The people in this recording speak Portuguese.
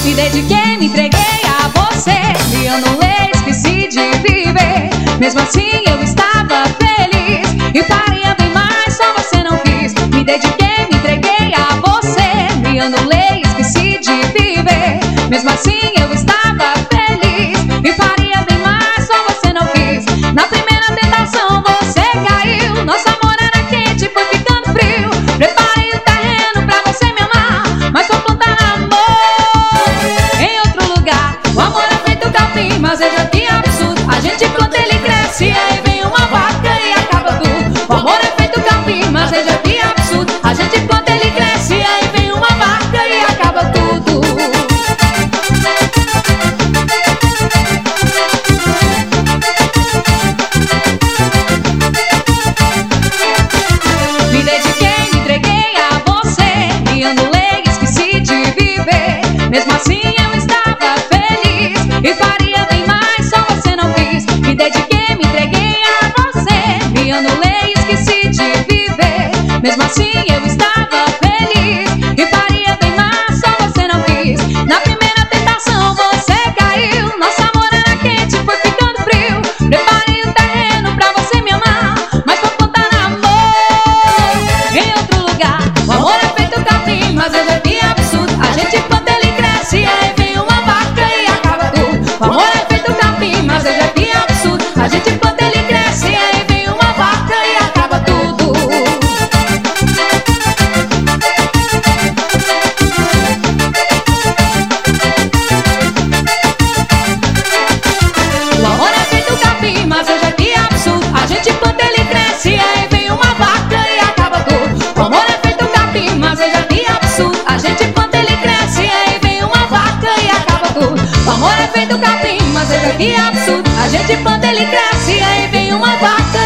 Me dediquei, me entreguei a você, me anulei, esqueci de viver. Mesmo assim eu estava feliz e faria bem mais, só você não quis. Me dediquei, me entreguei a você, me anulei, esqueci de viver. Mesmo assim eu estava feliz e faria bem mais, só você não quis. Na primeira tentação você caiu, nosso amor era quente, foi ficando frio. Preparei o terreno pra você me amar, mas foi plantar amor em outro lugar. O amor é feito capim, mas é jardim absurdo. A gente planta, ele cresce, aí vem uma vaca e acaba tudo. O amor é feito capim, mas é jardim absurdo. A gente planta, ele cresce, aí vem uma vaca e acaba tudo. Me dediquei, me entreguei a você, me anulei, esqueci de viver. Mesmo assim eu estava feliz e faria bem mais, só você não quis. Me dediquei, me entreguei a você, me anulei, esqueci de viver. Mesmo assim eu estava feliz e faria bem mais, só você não quis. Na primeira tentação você caiu, nosso amor era quente, foi ficando frio. Preparei o terreno pra você me amar, mas foi plantar amor em outro lugar. O amor é feito capim, mas é jardim absurdo. A gente planta, ele cresce, aí vem uma vaca e acaba tudo. O amor é feito capim, mas é jardim absurdo. A gente planta, ele cresce, aí vem uma vaca e acaba tudo. O amor é feito capim, mas é jardim absurdo. A gente planta, ele cresce, aí vem uma vaca e acaba tudo. O amor é feito capim, mas é jardim absurdo. A gente planta, ele cresce, aí vem uma vaca e acaba tudo. O amor é feito capim, mas é jardim absurdo. A gente planta, ele cresce, aí vem uma vaca